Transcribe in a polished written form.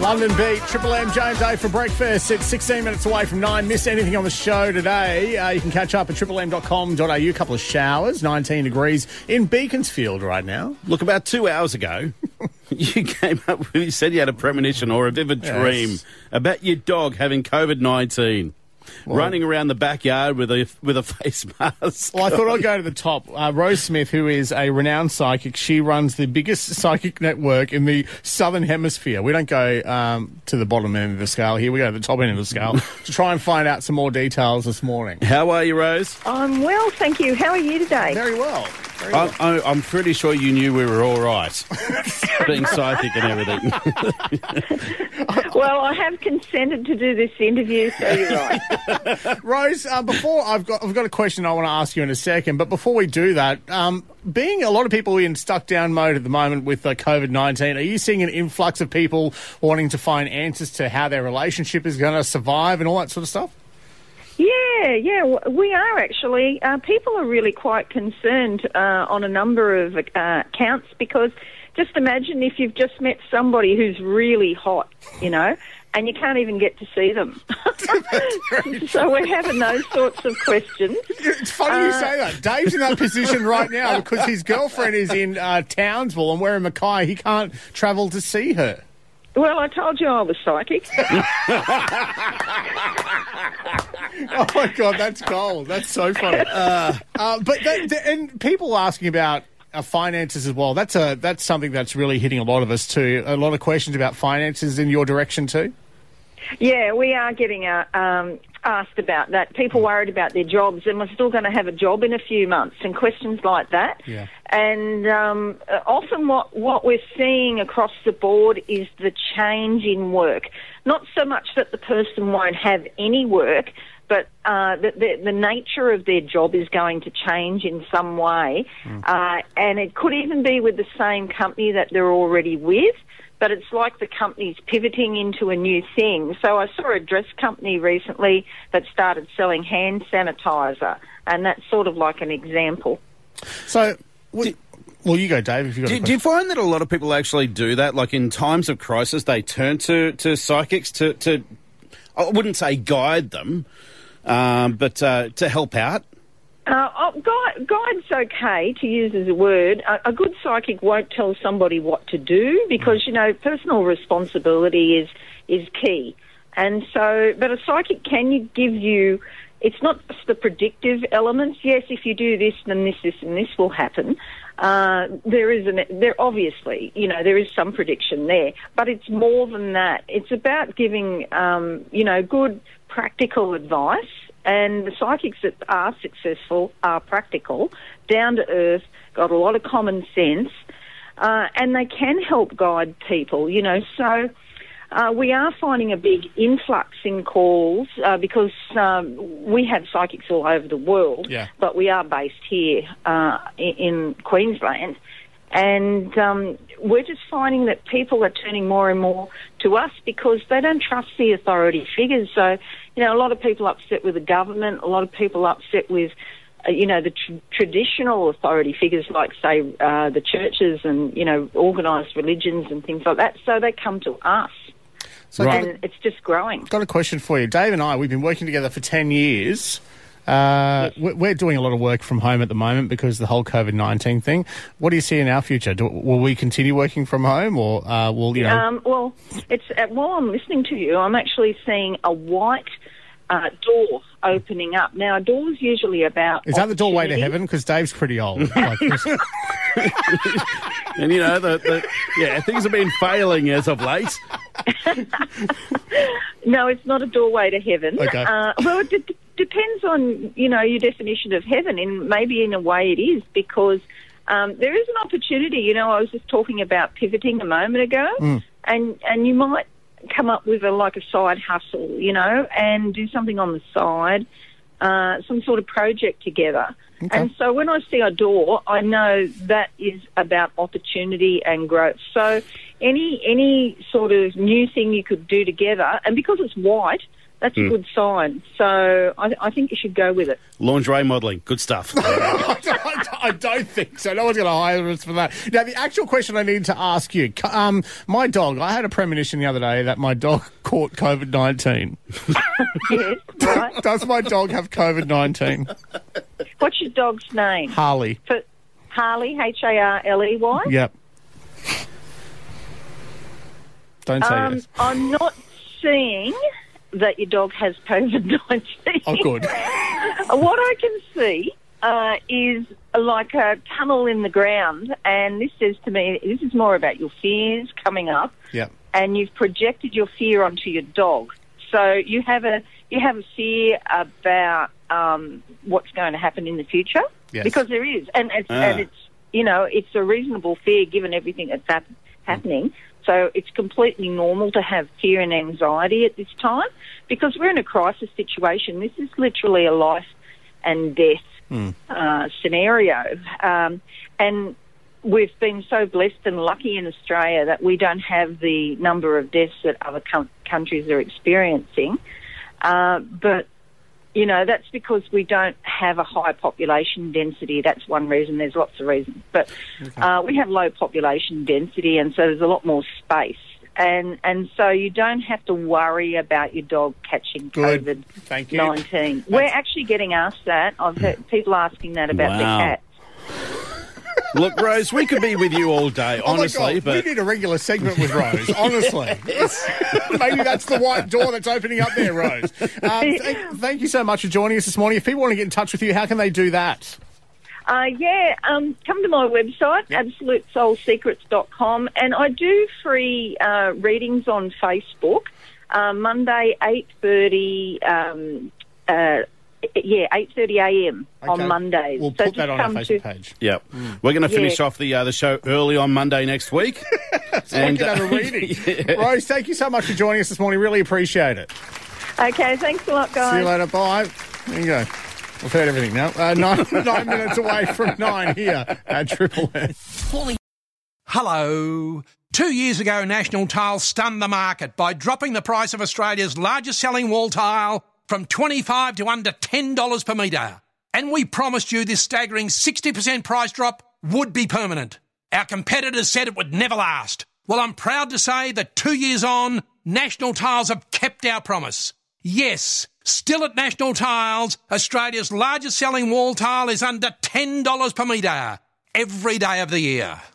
London Beat, Triple M, James A for breakfast. It's 16 minutes away from 9. Miss anything on the show today, you can catch up at triplem.com.au. A couple of showers, 19 degrees in Beaconsfield right now. Look, about 2 hours ago, you came up with, you said you had a premonition or a vivid dream about your dog having COVID-19. Running around the backyard with a face mask. Well, I thought I'd go to the top. Rose Smith, who is a renowned psychic, she runs the biggest psychic network in the Southern Hemisphere. We don't go to the bottom end of the scale here. We go to the top end of the scale to try and find out some more details this morning. How are you, Rose? I'm well, thank you. How are you today? Very well. I'm pretty sure you knew we were all right, being psychic and everything. Well, I have consented to do this interview, so you're right. Rose, before I've got a question I want to ask you in a second, but before we do that, being a lot of people in stuck down mode at the moment with COVID-19, are you seeing an influx of people wanting to find answers to how their relationship is going to survive and all that sort of stuff? Yeah, we are actually. People are really quite concerned on a number of counts because just imagine if you've just met somebody who's really hot, and you can't even get to see them. So we're having those sorts of questions. It's funny you say that. Dave's in that position right now because his girlfriend is in Townsville and we're in Mackay. He can't travel to see her. Well, I told you I was psychic. Oh, my God, that's gold. That's so funny. And people asking about finances as well. That's something that's really hitting a lot of us too. A lot of questions about finances in your direction too? Yeah, we are getting asked about that. People worried about their jobs and we're still going to have a job in a few months and questions like that. Yeah. And often what we're seeing across the board is the change in work. Not so much that the person won't have any work, but the nature of their job is going to change in some way. And it could even be with the same company that they're already with, but it's like the company's pivoting into a new thing. So I saw a dress company recently that started selling hand sanitizer, and that's sort of like an example. So, well, you go, Dave, if you've got a question. Do you find that a lot of people actually do that? Like in times of crisis, they turn to psychics to I wouldn't say guide them, but to help out? Guide's okay to use as a word. A good psychic won't tell somebody what to do because, personal responsibility is key. And so, but a psychic can give you, it's not just the predictive elements. Yes, if you do this, then this, and this will happen. There obviously, there is some prediction there, but it's more than that. It's about giving, good practical advice. And the psychics that are successful are practical, down to earth, got a lot of common sense, and they can help guide people, So we are finding a big influx in calls because we have psychics all over the world, but we are based here in Queensland. And we're just finding that people are turning more and more to us because they don't trust the authority figures. So, a lot of people upset with the government, a lot of people upset with, the traditional authority figures like, say, the churches and, organised religions and things like that. So they come to us. So and it's just growing. Got a question for you. Dave and I, we've been working together for 10 years. We're doing a lot of work from home at the moment because of the whole COVID-19 thing. What do you see in our future? Will we continue working from home or will, Well, it's while I'm listening to you, I'm actually seeing a white door opening up. Now, a door's usually about... Is that the doorway to heaven? Because Dave's pretty old. And, things have been failing as of late. No, it's not a doorway to heaven. Okay. Well, it depends on, your definition of heaven, and maybe in a way it is, because there is an opportunity. I was just talking about pivoting a moment ago, and you might come up with a side hustle, and do something on the side, some sort of project together. Okay. And so when I see a door, I know that is about opportunity and growth. So any sort of new thing you could do together, and because it's white, That's a good sign. So I think you should go with it. Lingerie modelling, good stuff. I don't think so. No one's going to hire us for that. Now, the actual question I need to ask you, my dog, I had a premonition the other day that my dog caught COVID-19. Yes, right. Does my dog have COVID-19? What's your dog's name? Harley. Harley, Harley? Yep. Don't say yes. I'm not seeing that your dog has COVID-19. Oh, good. What I can see is like a tunnel in the ground, and this says to me, this is more about your fears coming up. Yep. And you've projected your fear onto your dog. So you have a fear about what's going to happen in the future. Yes. Because there is, and it's it's a reasonable fear given everything that's happening. So it's completely normal to have fear and anxiety at this time because we're in a crisis situation. This is literally a life and death scenario. And we've been so blessed and lucky in Australia that we don't have the number of deaths that other countries are experiencing. But, that's because we don't have a high population density. That's one reason. There's lots of reasons. But we have low population density, and so there's a lot more space. And so you don't have to worry about your dog catching COVID-19. Thank you. We're actually getting asked that. I've heard people asking that about their cats. Look, Rose, we could be with you all day, honestly. But we need a regular segment with Rose, honestly. Maybe that's the white door that's opening up there, Rose. Thank you so much for joining us this morning. If people want to get in touch with you, how can they do that? Come to my website, absolutesoulsecrets.com, and I do free readings on Facebook, Monday, 8:30 a.m. on Mondays. We'll put that on our Facebook page. Yep. We're going to finish off the show early on Monday next week. So we can have a reading. Rose, thank you so much for joining us this morning. Really appreciate it. Okay, thanks a lot, guys. See you later. Bye. There you go. We've heard everything now. 9 minutes away from 9 here at Triple S. Hello. 2 years ago, National Tile stunned the market by dropping the price of Australia's largest selling wall tile from $25 to under $10 per metre. And we promised you this staggering 60% price drop would be permanent. Our competitors said it would never last. Well, I'm proud to say that 2 years on, National Tiles have kept our promise. Yes, still at National Tiles, Australia's largest selling wall tile is under $10 per metre every day of the year.